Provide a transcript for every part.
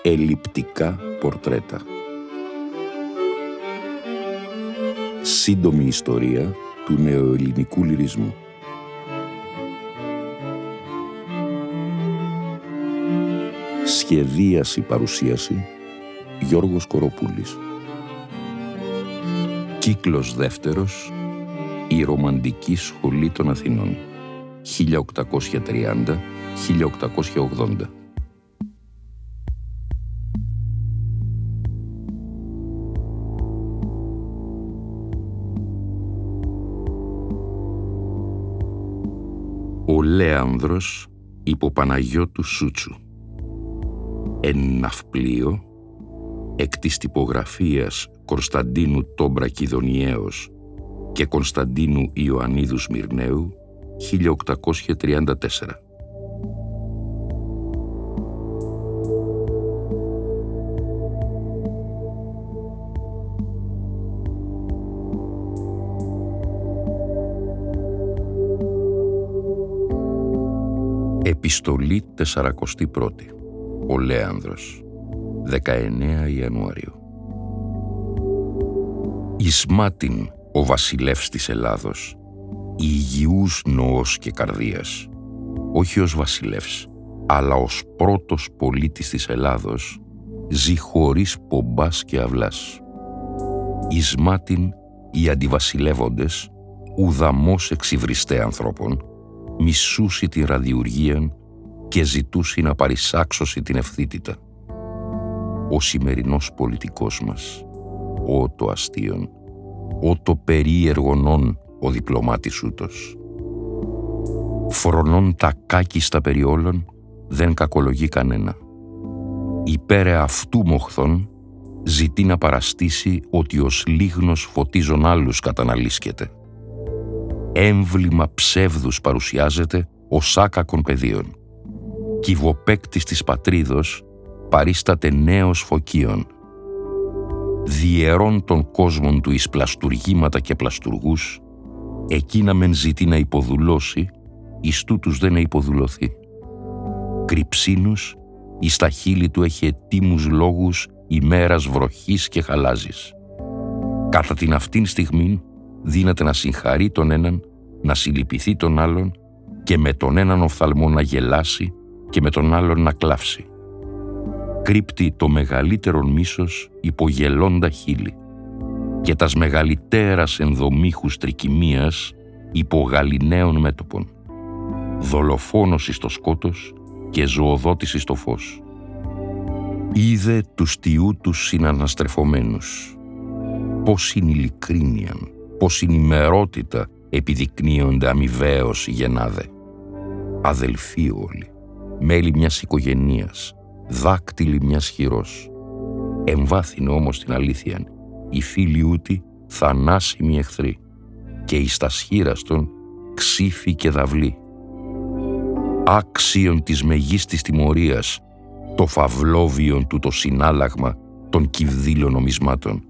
Ελλειπτικά πορτρέτα. Σύντομη ιστορία του νεοελληνικού λυρισμού. Σχεδίαση παρουσίαση Γιώργος Κοροπούλης. Κύκλος δεύτερος, η Ρομαντική Σχολή των Αθηνών, 1830-1880. Ο Λέανδρος υπό Παναγιώτου Σούτσου. Εν ναυπλίο, εκ της τυπογραφίας Κωνσταντίνου Τόμπρα-Κιδωνιέως και Κωνσταντίνου Ιωαννίδου Σμυρναίου, 1834. Επιστολή 41η. Ο Λέανδρος, 19 Ιανουαρίου. Ισμάτιν ο βασιλεύς της Ελλάδος, υγιούς νοός και καρδίας, όχι ως βασιλεύς, αλλά ως πρώτος πολίτης της Ελλάδος, ζει χωρίς πομπάς και αυλάς. Ισμάτιν οι αντιβασιλεύοντες, ουδαμός εξυβριστέ ανθρώπων, μισούσι την ραδιουργίαν και ζητούσι να παρισάξωσι την ευθύτητα. Ο σημερινός πολιτικός μας, ο το αστείον, ο το περίεργονον ο διπλωμάτης ούτος. Φρονών τα κάκιστα περί όλων, δεν κακολογεί κανένα. Υπέρε αυτού μοχθών, ζητεί να παραστήσει ότι ως λίγνος φωτίζων άλλους καταναλύσκεται. Έμβλημα ψεύδους παρουσιάζεται ως άκακων πεδίων. Κυβοπαίκτης της πατρίδος παρίσταται νέος φωκίων. Διαιρών των κόσμων του εις πλαστουργήματα και πλαστουργούς, εκείνα μεν ζητεί να υποδουλώσει, εις τούτους δεν να υποδουλωθεί. Κρυψίνους, εις τα χείλη του έχει ετήμους λόγους ημέρας βροχής και χαλάζης. Κατά την αυτήν στιγμήν δύναται να συγχαρεί τον έναν, να συλληπιθεί τον άλλον και με τον έναν οφθαλμό να γελάσει και με τον άλλον να κλάψει. Κρύπτει το μεγαλύτερον μίσος υπογελώντα χείλη και τας μεγαλυτέρας ενδομήχους τρικυμίας υπογαλιναίων μέτωπων. Δολοφόνος εις το σκότος και ζωοδότης εις το φως. Είδε τους τιού τους συναναστρεφωμένους. Πώς είναι ειλικρίνειαν, πώς είναι ημερότητα επιδεικνύονται αμοιβαίως οι γενάδε. Αδελφοί όλοι, μέλη μιας οικογενείας, δάκτυλοι μιας χειρός. Εμβάθυνε όμως την αλήθεια, οι φίλοι ούτι θανάσιμοι εχθροί και εις τα σχήραστον ξύφη και δαυλή. Άξιον της μεγίστης τιμωρίας το φαυλόβιον του το συνάλλαγμα των κυβδήλων νομισμάτων.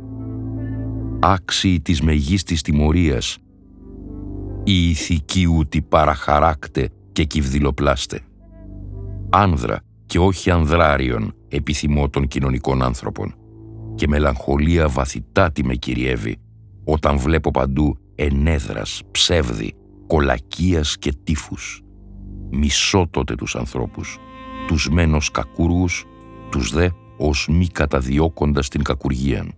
Άξιοι της μεγίστης τιμωρίας οι ηθικοί ούτι παραχαράκτε και κυβδηλοπλάστε. Άνδρα και όχι ανδράριον επιθυμώ των κοινωνικών άνθρωπων και μελαγχολία βαθυτάτη με κυριεύει όταν βλέπω παντού ενέδρας, ψεύδι, κολακίας και τύφους. Μισώ τότε τους ανθρώπους, τους μεν ως κακούργους, τους δε ως μη καταδιώκοντας την κακουργίαν.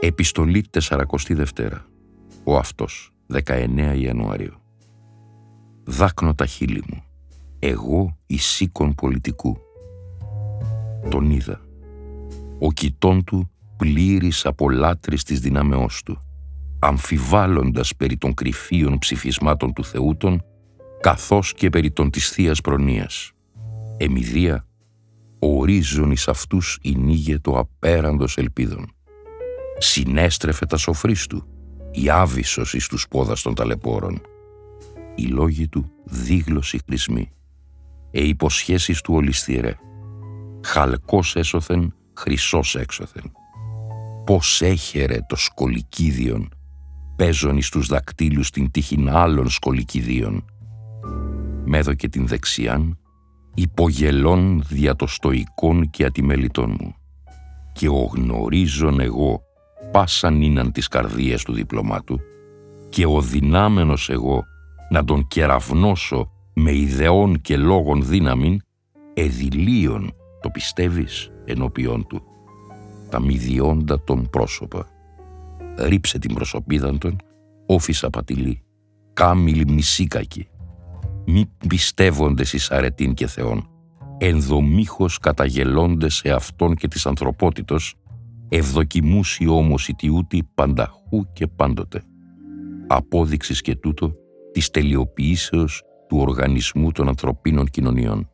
Επιστολή 42. Ο αυτός, 19 Ιανουαρίου. Δάκνω τα χείλη μου. Εγώ η σήκων πολιτικού. Τον είδα. Ο κοιτών του πλήρης από λάτρης της δυνάμεώς του, αμφιβάλλοντας περί των κρυφίων ψηφισμάτων του Θεούτων, καθώς και περί των της Θείας Προνοίας. Εμιδία, ορίζον εις αυτούς ηνίγε το απέραντος ελπίδων. Συνέστρεφε τα σοφρής του, η άβυσσος εις τους πόδας των ταλαιπώρων. Οι λόγοι του δίγλωση χρησμοί, υποσχέσεις του ολισθηρέ. Χαλκός έσωθεν, χρυσός έξωθεν. Πώς έχερε το σκολικίδιον, παίζον εις τους δακτύλους την τύχην άλλων σκολικιδίων. Μέδωκε την δεξιάν, υπογελών δια το στοικών και ατιμελητών μου. Και ο γνωρίζον εγώ, πάσαν είναν τις καρδίες του διπλωμάτου, και ο δυνάμενος εγώ να τον κεραυνώσω με ιδεών και λόγων δύναμην, εδηλίων, το πιστεύεις, ενώπιόν του. Τα μηδιόντα τον πρόσωπα. Ρίψε την προσωπίδαν τον, όφισα πατηλή, κάμιλη μνησίκακη. Μη πιστεύοντες εις αρετήν και Θεόν, ενδομήχως καταγελώντες σε αυτόν και της ανθρωπότητος, ευδοκιμούσι όμως η τιούτη πανταχού και πάντοτε. Απόδειξης και τούτο της τελειοποιήσεως του οργανισμού των ανθρωπίνων κοινωνιών.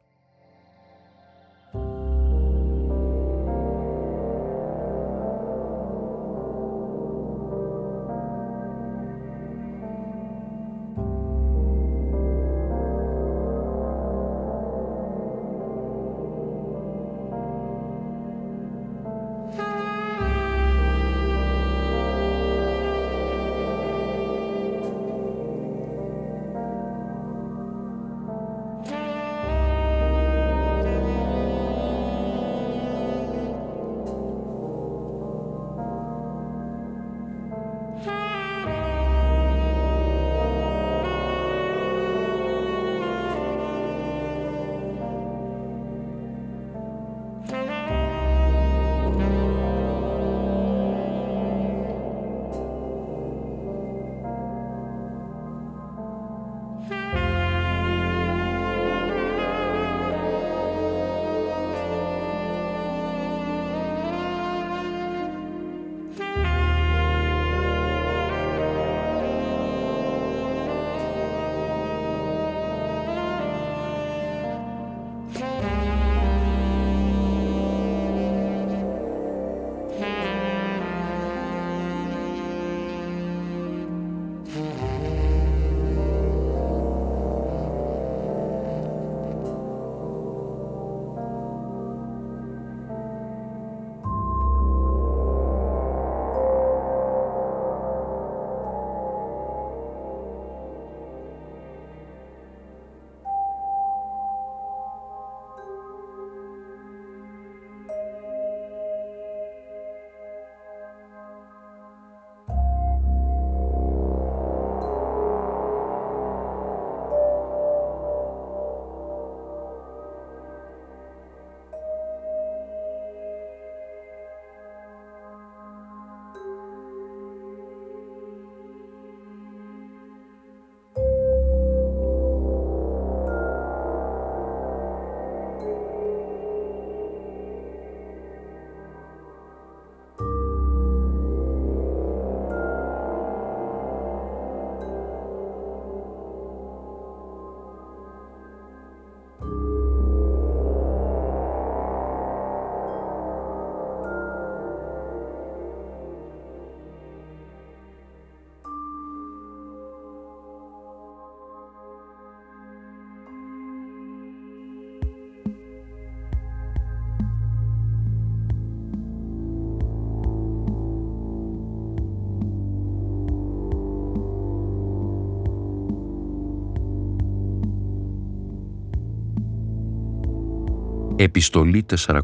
Επιστολή 43.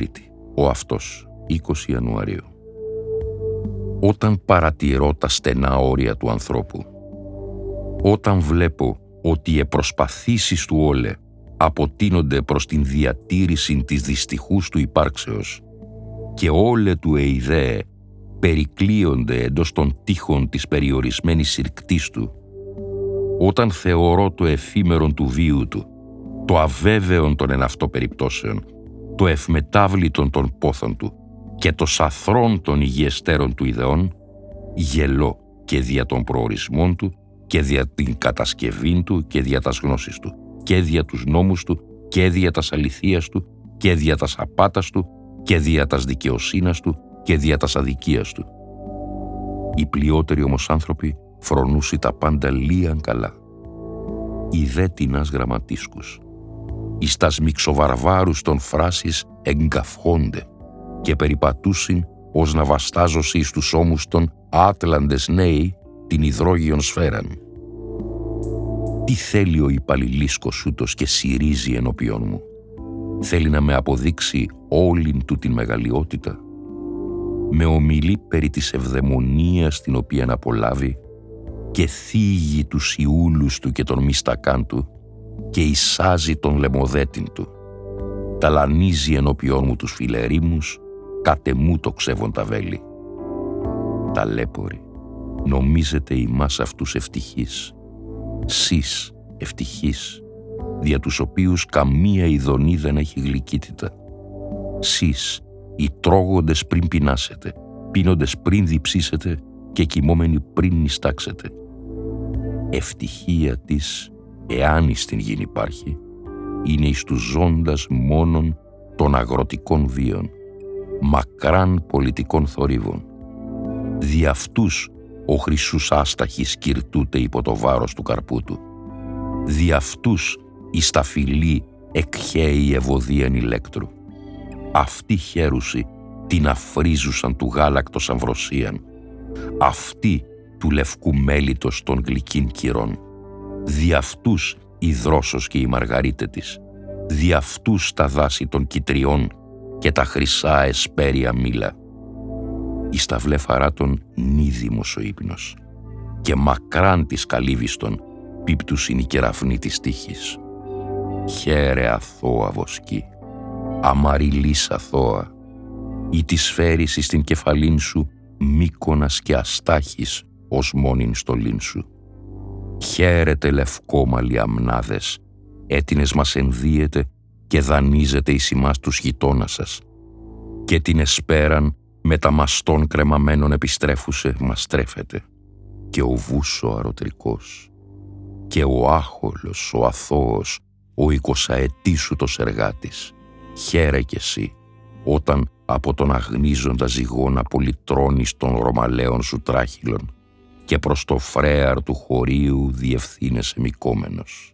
Ο αυτός, 20 Ιανουαρίου. Όταν παρατηρώ τα στενά όρια του ανθρώπου, όταν βλέπω ότι οι επροσπαθήσεις του όλε αποτείνονται προς την διατήρηση της δυστυχούς του υπάρξεως και όλε του εειδαίε περικλείονται εντός των τείχων της περιορισμένης συρκτής του, όταν θεωρώ το εφήμερον του βίου του, το αβέβαιον των εν αυτό περιπτώσεων, το ευμετάβλητον των πόθων του και το σαθρόν των υγιεστέρων του ιδεών, γελώ και δια των προορισμών του και δια την κατασκευήν του και δια τας γνώσης του και δια τους νόμους του και δια τας αληθείας του και δια τας απάτας του και δια τας δικαιοσύνας του και δια τας αδικίας του. Οι πλειότεροι όμως άνθρωποι φρονούσι τα πάντα λίαν καλά. Οι δε τινάς γραμματίσκους, εις τας μιξοβαρβάρους των φράσεις εγκαυχόνται και περιπατούσιν ως να βαστάζωσι εις τους ώμους των άτλαντες νέοι την υδρόγειον σφαίραν. Τι θέλει ο υπαλληλίσκος ούτως και συρίζει ενώπιον μου? Θέλει να με αποδείξει όλην του την μεγαλειότητα? Με ομιλεί περί της ευδαιμονίας την οποία να απολάβει και θίγει τους ιούλους του και τον μιστακάν του και εισάζει τον λαιμοδέτην του. Ταλανίζει ενώπιόν μου τους φιλερήμους, κάτε μου το ξεύον τα βέλη. Ταλέποροι, νομίζετε ημάς αυτούς ευτυχείς, σεις ευτυχείς, δια τους οποίους καμία ειδονή δεν έχει γλυκύτητα. Σεις, οι τρώγοντες πριν πεινάσετε, πίνοντες πριν διψήσετε και κοιμόμενοι πριν νηστάξετε. Ευτυχία της, εάν εις την γην υπάρχει, είναι εις τους ζώντας μόνον των αγροτικών βίων, μακράν πολιτικών θορύβων. Δι' αυτούς ο χρυσούς άσταχης κυρτούται υπό το βάρος του καρπού του. Δι' αυτούς η σταφυλή εκχέει ευωδίαν ηλέκτρου. Αυτοί χαίρουσι την αφρίζουσαν του γάλακτος αμβροσίαν. Αυτοί του λευκού μέλιτος των γλυκίν κυρών. Δι' αυτούς η δρόσος και η μαργαρίτε της. Δι' αυτούς τα δάση των κυτριών και τα χρυσά εσπέρια μήλα. Εις τα βλέφαράτων νίδιμος ο ύπνος και μακράν της καλύβιστον πίπτουσιν η κεραφνή της τύχης. Χαίρε αθώα βοσκή, αμαριλής αθώα, ή της φέρεις εις την κεφαλήν σου Μύκονας και Αστάχης ως μόνην στολήν σου. Χαίρετε λευκόμαλοι αμνάδες, έτινες μας ενδύεται και δανείζετε εις ημάς τους γειτόνας σας. Και την εσπέραν με τα μαστών κρεμαμένων επιστρέφουσε μας τρέφεται. Και ο βούσο αρωτρικός, και ο άχολος, ο αθώος, ο 20ετής σου τος εργάτης. Χαίρε κι εσύ, όταν από τον αγνίζοντα ζυγόνα πολυτρώνεις των ρωμαλαίων σου τράχυλων και προς το φρέαρ του χωρίου διευθύνεσαι μικόμενος.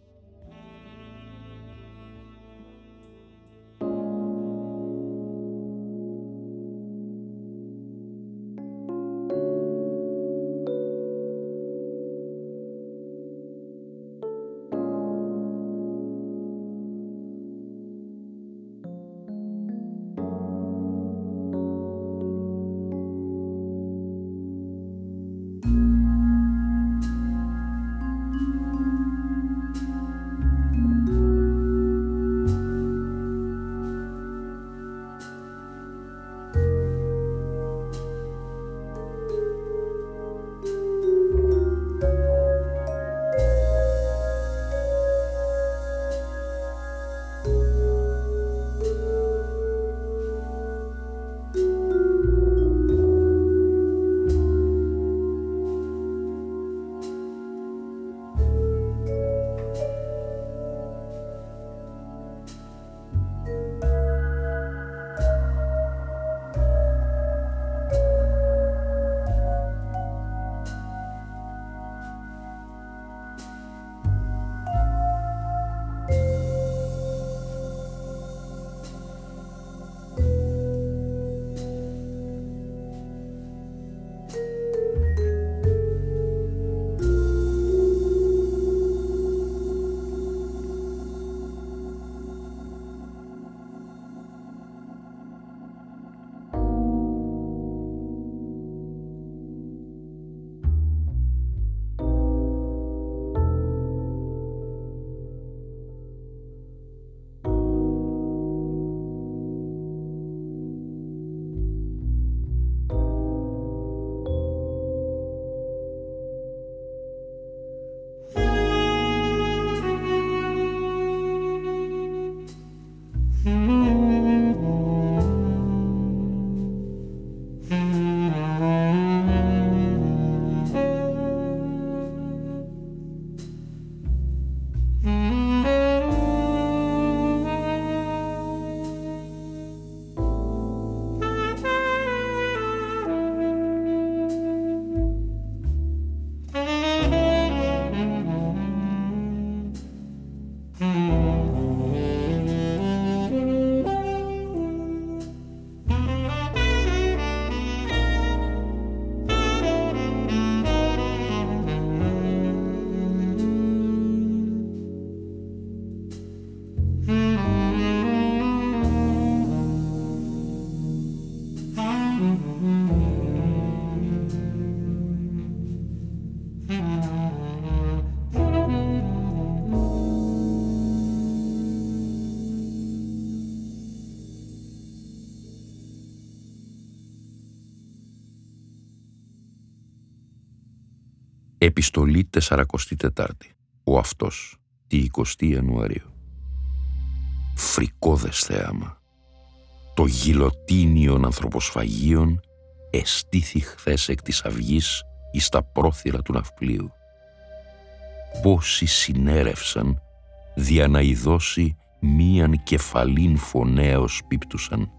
Επιστολή 44. Ο αυτός, τη 20η Ιανουαρίου. Φρικώδες θέαμα. Το γιλοτίνιον ανθρωποσφαγίων εστήθη χθες εκ της αυγής εις τα πρόθυρα του ναυπλίου. Πόσοι συνέρευσαν δια να ειδώσει μίαν κεφαλήν φωνέως πίπτουσαν.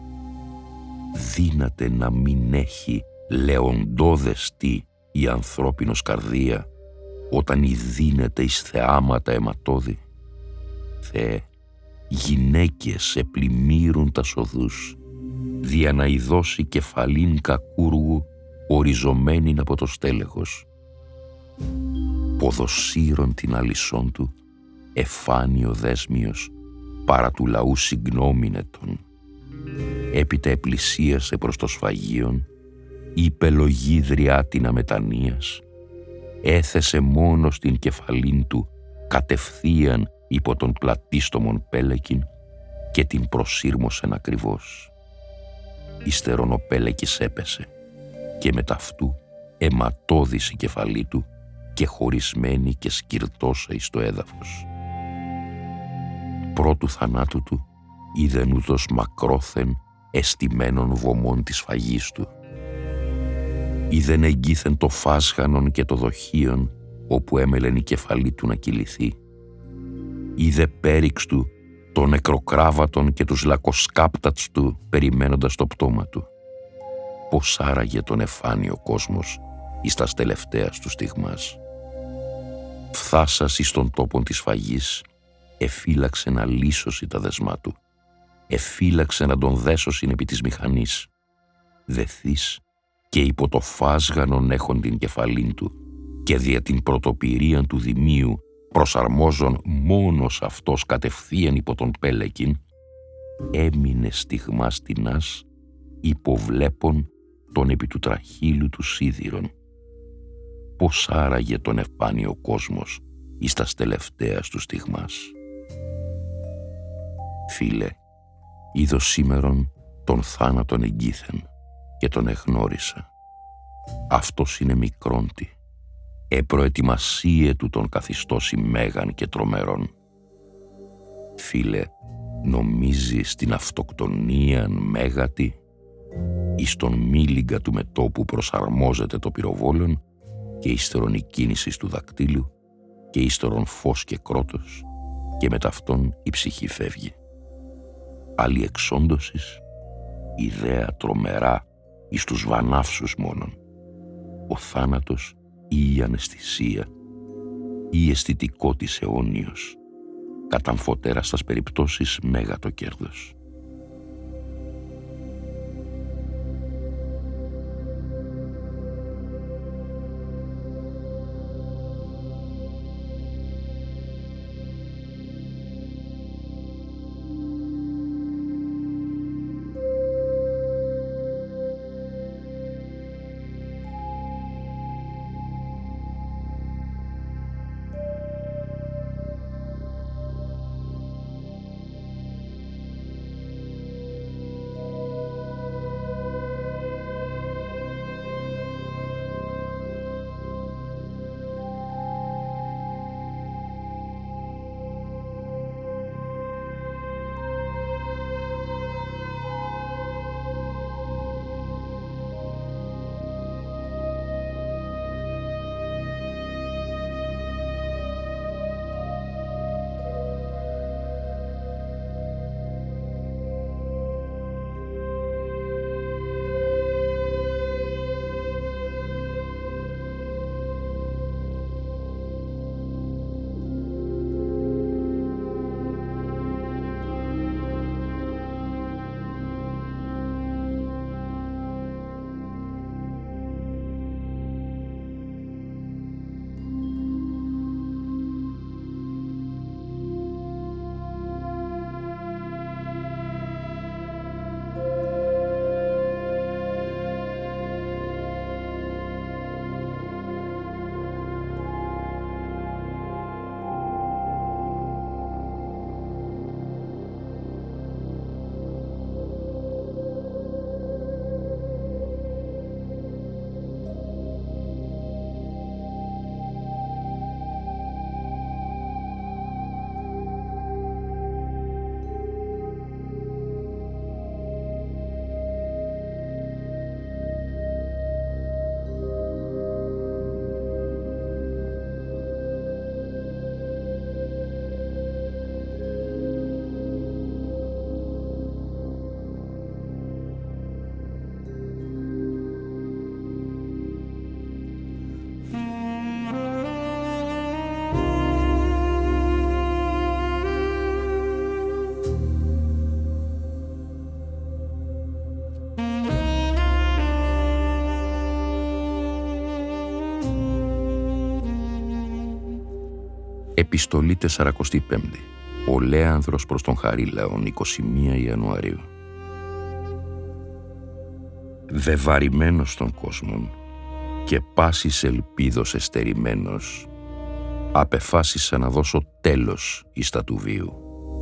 Δύναται να μην έχει λεοντόδες τι η ανθρώπινος καρδία όταν ειδύνεται εις θεάματα αιματώδη. Θεέ, γυναίκες επλημμύρουν τα οδούς δια να ειδώσει κεφαλήν κακούργου οριζωμένην από το στέλεχος. Ποδοσύρων την αλυσσόν του εφάνει ο δέσμιος παρά του λαού συγγνώμηνετον. Έπειτα επλησίασε προς το σφαγίον, είπε λογίδριά την αμετανίας, έθεσε μόνο στην κεφαλήν του κατευθείαν υπό τον πλατίστομον πέλεκιν και την προσύρμωσεν ακριβώς. Ύστερον ο πέλεκης έπεσε και με ταυτού αιματώδης η κεφαλή του και χωρισμένη και σκυρτώσα εις το έδαφος. Πρώτου θανάτου του είδεν ούτως μακρόθεν εστημένων βωμών της φαγής του. Είδεν εγκύθεν το φάσχανον και το δοχείον όπου έμελεν η κεφαλή του να κυληθεί. Είδε πέριξ του το νεκροκράβατον και τους λακοσκάπτατς του περιμένοντας το πτώμα του. Πώς άραγε τον εφάνει ο κόσμος εις τας τελευταίας του στιγμάς. Φθάσας εις τον τόπον της φαγής, εφύλαξε να λύσωσει τα δεσμά του. Εφύλαξε να τον δέσωσιν επί της μηχανής. Δεθείς και υπό το φάσγανον έχον την κεφαλήν του και δια την πρωτοπυρίαν του δημίου προσαρμόζον μόνος αυτός κατευθείαν υπό τον πέλεκιν, έμεινε στιγμάς τεινάς υποβλέπων τον επί του τραχύλου του σίδηρον. Πώς άραγε τον εφάνει ο κόσμος εις τας τελευταίας του στιγμάς. Φίλε, είδω σήμερον τον θάνατον εγκύθεν και τον εγνώρισα. Αυτός είναι μικρόντι. Επροετοιμασίε του τον καθιστώσει μέγαν και τρομερόν. Φίλε, νομίζεις την αυτοκτονίαν μέγατη, εις τον μίλιγκα του μετώπου προσαρμόζεται το πυροβόλον και ύστερον η κίνηση του δακτύλου και ύστερον φως και κρότος και μετ' αυτόν η ψυχή φεύγει. Άλλη εξόντωσης, ιδέα τρομερά εις τους βανάυσους μόνον. Ο θάνατος ή η αναισθησία ή η αισθητικό της αιώνιος, καταμφωτέρα στας περιπτώσεις μέγα το κέρδος. Επιστολή 45. Ο Λέανδρος προς τον Χαρίλαον, 21 Ιανουαρίου. Βεβαρημένος των κόσμων και πάσης ελπίδος εστερημένος, απεφάσισα να δώσω τέλος εις τα του βίου.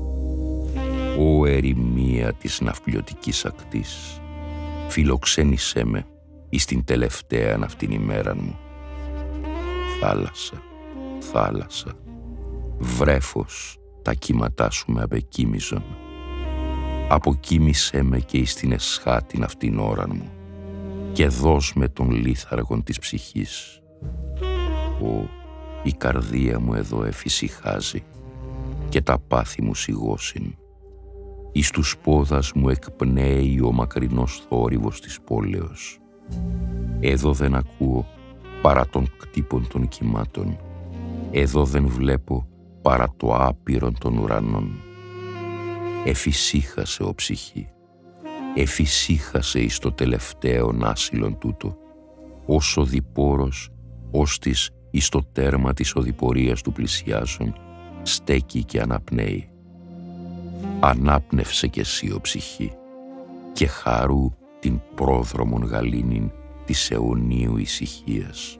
Ω ερημία της ναυπλιωτικής ακτής, φιλοξένησέ με εις την τελευταία αυτήν ημέραν μου. Θάλασσα, θάλασσα, βρέφος, τα κύματά σου με απεκοίμιζον. Αποκοίμησέ με και εις την εσχάτην αυτήν ώραν μου και δώσ' με τον λίθαργον της ψυχής. Ω, η καρδία μου εδώ εφησυχάζει και τα πάθη μου σιγώσιν. Εις τους πόδας μου εκπνέει ο μακρινός θόρυβος της πόλεως. Εδώ δεν ακούω παρά των κτύπων των κυμάτων. Εδώ δεν βλέπω παρά το άπειρον των ουρανών. Εφησύχασε ο ψυχή, εφησύχασε εις το τελευταίον άσυλον τούτο, ως οδηπόρος, ώστις εις το τέρμα της οδηπορίας του πλησιάζων, στέκει και αναπνέει. Ανάπνευσε κι εσύ ο ψυχή και χαρού την πρόδρομον γαλήνην της αιωνίου ησυχίας.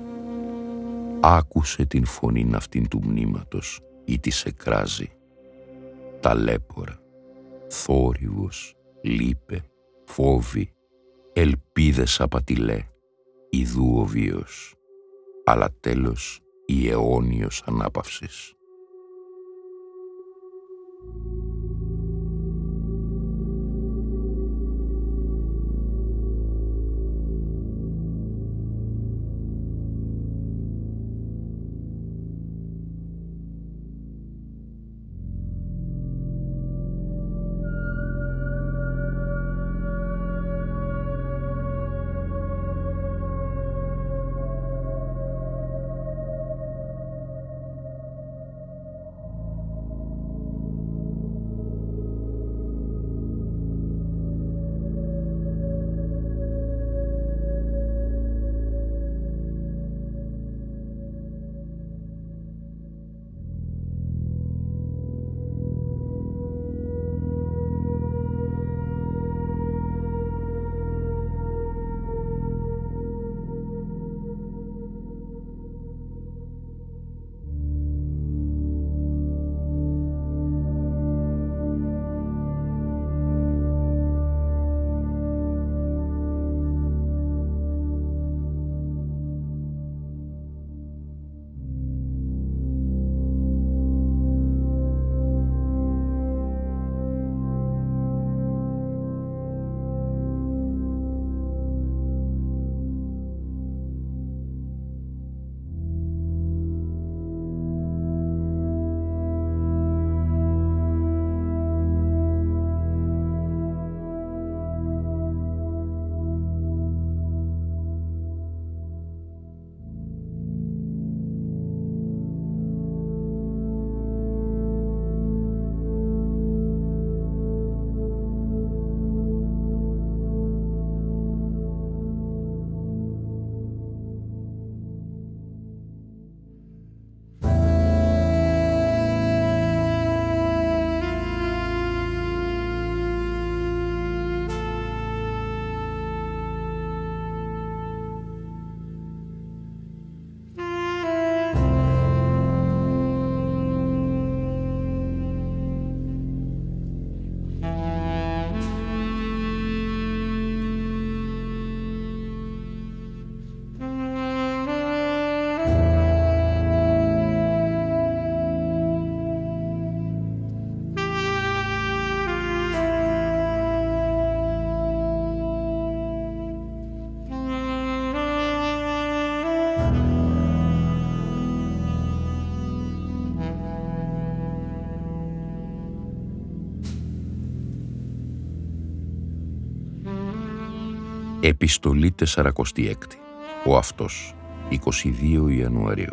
Άκουσε την φωνήν αυτήν του μνήματος ή της εκράζει. Ταλέπορα, θόρυβος, λύπε, φόβη, ελπίδες απατηλέ, ιδού ο βίος, αλλά τέλος η αιώνιος ανάπαυσης. Επιστολή 46. Ο αυτός, 22 Ιανουαρίου.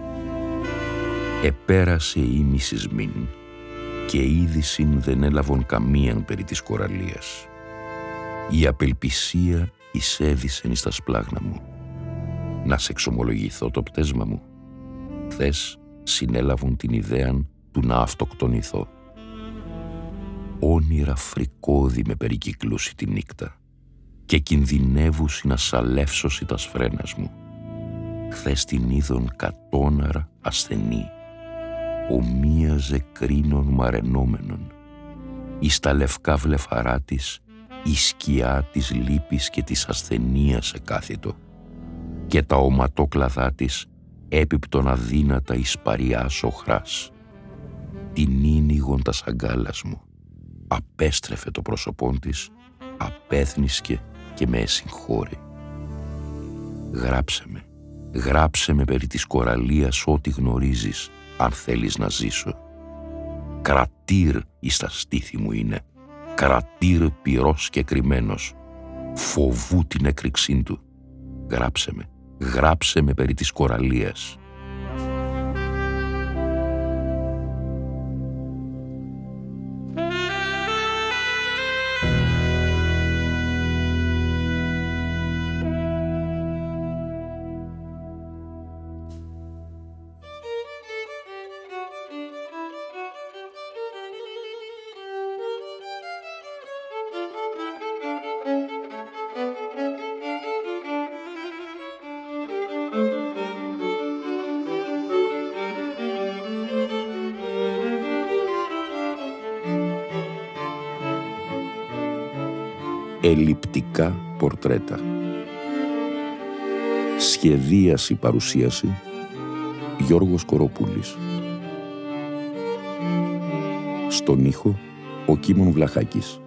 Επέρασε η μισισμήν και είδησιν δεν έλαβον καμίαν περί της κοραλίας. Η απελπισία εισέδησεν εις τα σπλάγνα μου. Να σε εξομολογηθώ το πτέσμα μου. Χθες συνέλαβουν την ιδέα του να αυτοκτονηθώ. Όνειρα φρικώδη με περικυκλώσει τη νύχτα και κινδυνεύουσι να σαλεύσωσι τα σφρένας μου. Χθες την είδον κατόναρα ασθενή, ομοίαζε κρίνων μαρενόμενων. Εις τα λευκά βλεφαρά της η σκιά της λύπης και της ασθενείας εκάθιτο και τα οματόκλαδά της έπιπτον αδύνατα εις παριάς οχράς. Την ίνιγον τα σαγκάλας μου, απέστρεφε το πρόσωπόν της, απέθνισκε και με εσυγχώρη. Γράψε με περί της κοραλίας ό,τι γνωρίζεις, αν θέλεις να ζήσω. Κρατήρ εις τα στήθη μου είναι, κρατήρ πυρός και κρυμμένος, φοβού την έκρηξήν του. Γράψε με περί της κοραλίας. Ελλειπτικά πορτρέτα. Σχεδίαση παρουσίαση Γιώργος Κοροπούλης. Στον ήχο ο Κίμων Βλαχάκης.